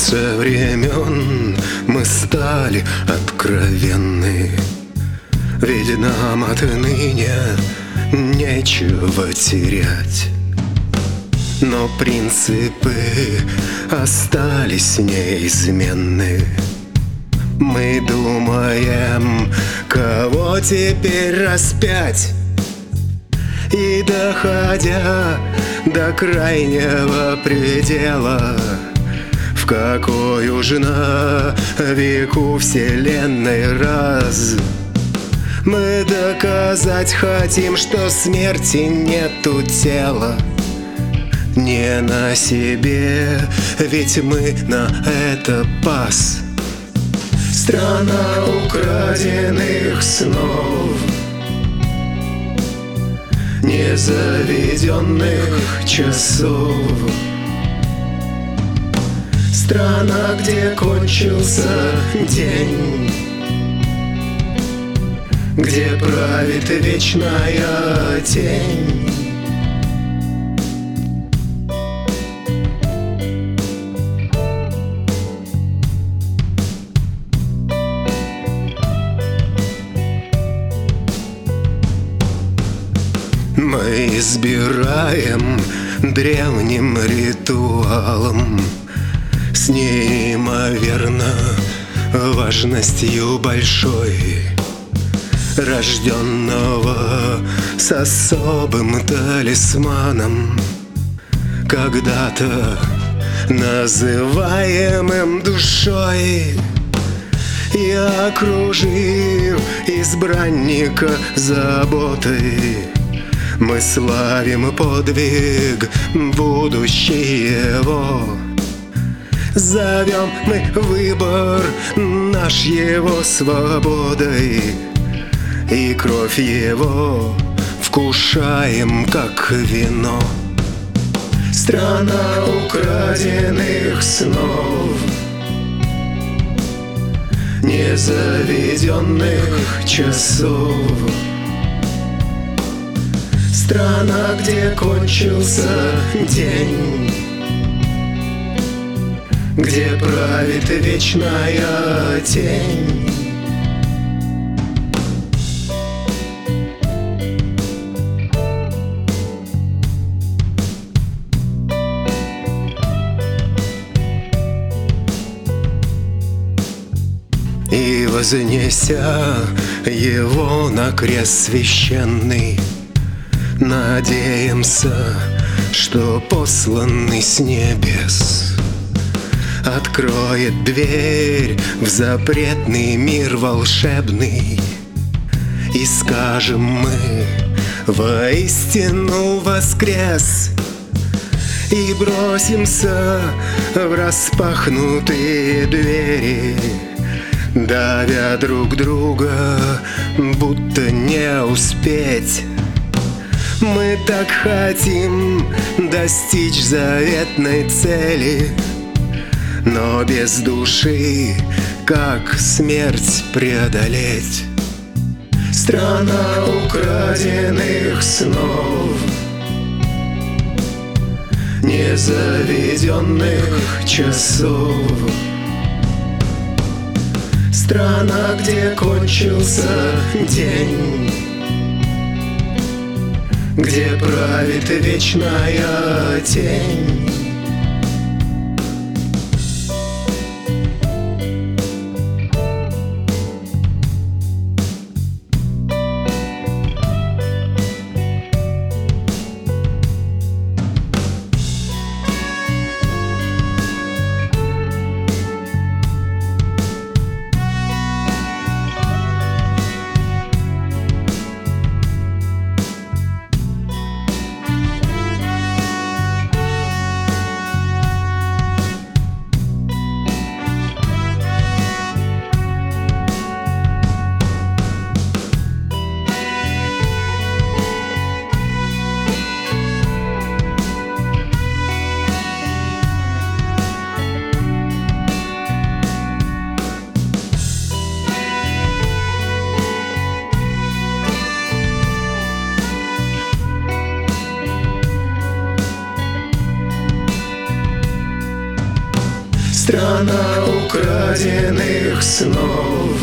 Со времен мы стали откровенны, ведь нам отныне нечего терять. Но принципы остались неизменны. Мы думаем, кого теперь распять, и доходя до крайнего предела, в какой уж на веку вселенной раз мы доказать хотим, что смерти нету тела. Не на себе, ведь мы на это пас. Страна украденных снов, незаведенных часов. Страна, где кончился день, где правит вечная тень. Мы избираем древним ритуалом с неимоверно важностью большой, рожденного с особым талисманом, когда-то называемым душой. И окружив избранника заботой, мы славим подвиг будущий его. Зовем мы выбор наш его свободой, и кровь его вкушаем, как вино. Страна украденных снов, незаведенных часов. Страна, где кончился день, где правит вечная тень. И вознеся его на крест священный, надеемся, что посланный с небес откроет дверь в запретный мир волшебный. И скажем мы: воистину воскрес! И бросимся в распахнутые двери, давя друг друга, будто не успеть. Мы так хотим достичь заветной цели, но без души как смерть преодолеть? Страна украденных снов, незаведенных часов. Страна, где кончился день, где правит вечная тень. Страна украденных снов,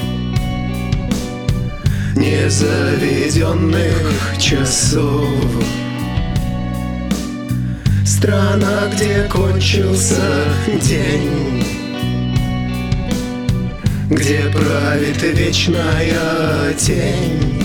незаведенных часов. Страна, где кончился день, где правит вечная тень.